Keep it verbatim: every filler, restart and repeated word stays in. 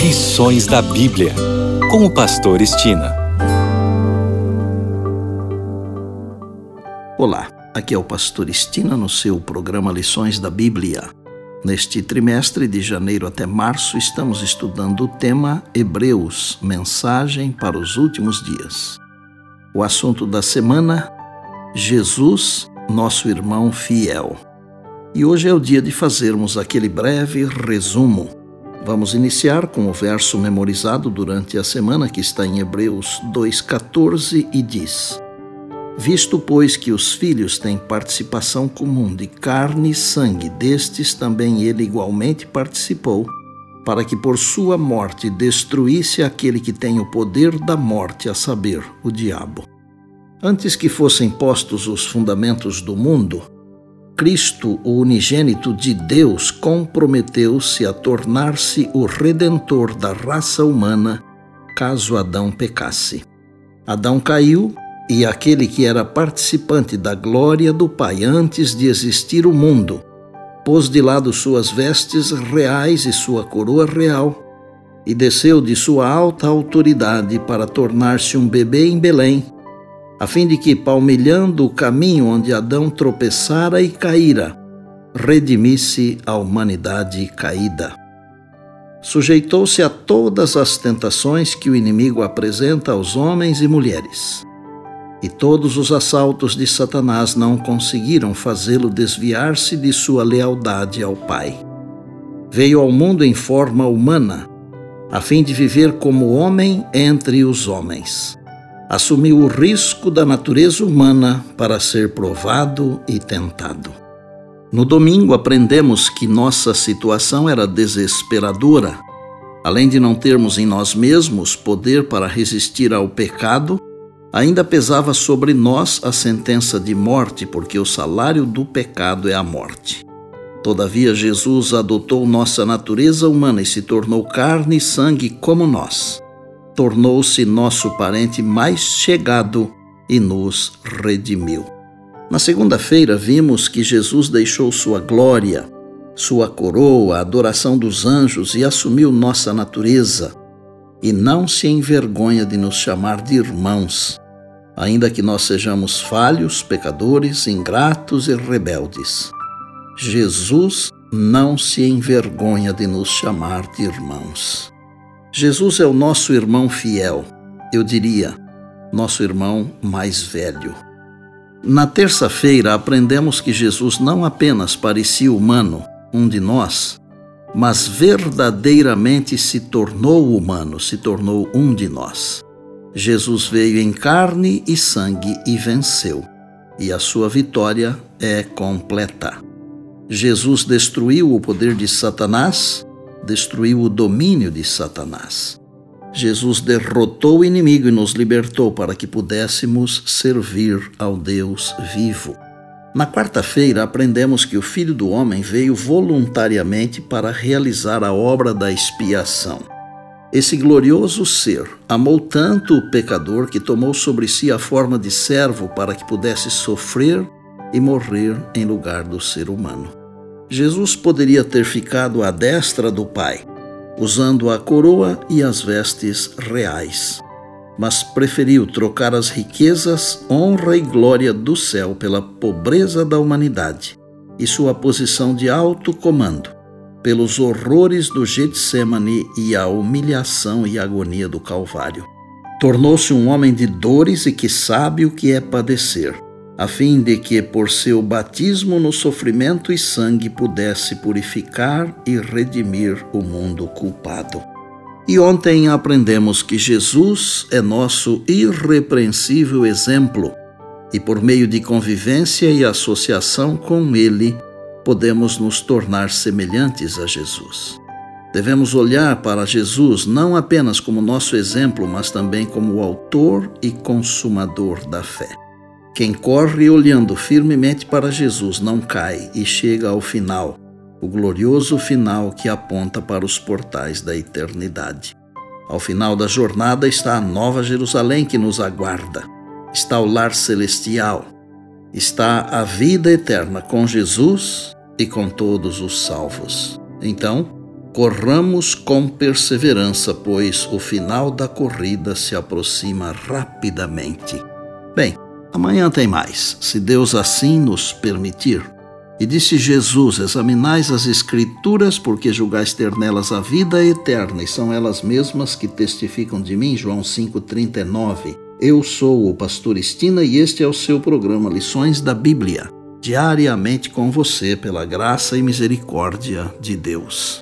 Lições da Bíblia, com o pastor Estina. Olá, aqui é o pastor Estina no seu programa Lições da Bíblia. Neste trimestre, de janeiro até março, estamos estudando o tema Hebreus, mensagem para os últimos dias. O assunto da semana, Jesus, nosso irmão fiel. E hoje é o dia de fazermos aquele breve resumo. Vamos iniciar com o verso memorizado durante a semana, que está em Hebreus dois, catorze, e diz: Visto, pois, que os filhos têm participação comum de carne e sangue, destes também ele igualmente participou, para que por sua morte destruísse aquele que tem o poder da morte, a saber, o diabo. Antes que fossem postos os fundamentos do mundo, Cristo, o unigênito de Deus, comprometeu-se a tornar-se o redentor da raça humana, caso Adão pecasse. Adão caiu, e aquele que era participante da glória do Pai antes de existir o mundo, pôs de lado suas vestes reais e sua coroa real, e desceu de sua alta autoridade para tornar-se um bebê em Belém, a fim de que, palmilhando o caminho onde Adão tropeçara e caíra, redimisse a humanidade caída. Sujeitou-se a todas as tentações que o inimigo apresenta aos homens e mulheres, e todos os assaltos de Satanás não conseguiram fazê-lo desviar-se de sua lealdade ao Pai. Veio ao mundo em forma humana, a fim de viver como homem entre os homens. Assumiu o risco da natureza humana para ser provado e tentado. No domingo aprendemos que nossa situação era desesperadora. Além de não termos em nós mesmos poder para resistir ao pecado, ainda pesava sobre nós a sentença de morte, porque o salário do pecado é a morte. Todavia, Jesus adotou nossa natureza humana e se tornou carne e sangue como nós. Tornou-se nosso parente mais chegado e nos redimiu. Na segunda-feira, vimos que Jesus deixou sua glória, sua coroa, a adoração dos anjos e assumiu nossa natureza, e não se envergonha de nos chamar de irmãos, ainda que nós sejamos falhos, pecadores, ingratos e rebeldes. Jesus não se envergonha de nos chamar de irmãos. Jesus é o nosso irmão fiel, eu diria, nosso irmão mais velho. Na terça-feira, aprendemos que Jesus não apenas parecia humano, um de nós, mas verdadeiramente se tornou humano, se tornou um de nós. Jesus veio em carne e sangue e venceu, e a sua vitória é completa. Jesus destruiu o poder de Satanás, destruiu o domínio de Satanás. Jesus derrotou o inimigo e nos libertou para que pudéssemos servir ao Deus vivo. Na quarta-feira, aprendemos que o Filho do Homem veio voluntariamente para realizar a obra da expiação. Esse glorioso ser amou tanto o pecador que tomou sobre si a forma de servo para que pudesse sofrer e morrer em lugar do ser humano. Jesus poderia ter ficado à destra do Pai, usando a coroa e as vestes reais, mas preferiu trocar as riquezas, honra e glória do céu pela pobreza da humanidade e sua posição de alto comando, pelos horrores do Getsêmani e a humilhação e agonia do Calvário. Tornou-se um homem de dores e que sabe o que é padecer, a fim de que, por seu batismo no sofrimento e sangue, pudesse purificar e redimir o mundo culpado. E ontem aprendemos que Jesus é nosso irrepreensível exemplo, e por meio de convivência e associação com Ele, podemos nos tornar semelhantes a Jesus. Devemos olhar para Jesus não apenas como nosso exemplo, mas também como o autor e consumador da fé. Quem corre olhando firmemente para Jesus não cai e chega ao final, o glorioso final que aponta para os portais da eternidade. Ao final da jornada está a Nova Jerusalém que nos aguarda, está o lar celestial, está a vida eterna com Jesus e com todos os salvos. Então, Corramos com perseverança, pois o final da corrida se aproxima rapidamente. Bem, amanhã tem mais, se Deus assim nos permitir. E disse Jesus: examinais as Escrituras, porque julgais ter nelas a vida eterna, e são elas mesmas que testificam de mim. João cinco, trinta e nove. Eu sou o pastor Estina e este é o seu programa Lições da Bíblia, diariamente com você, pela graça e misericórdia de Deus.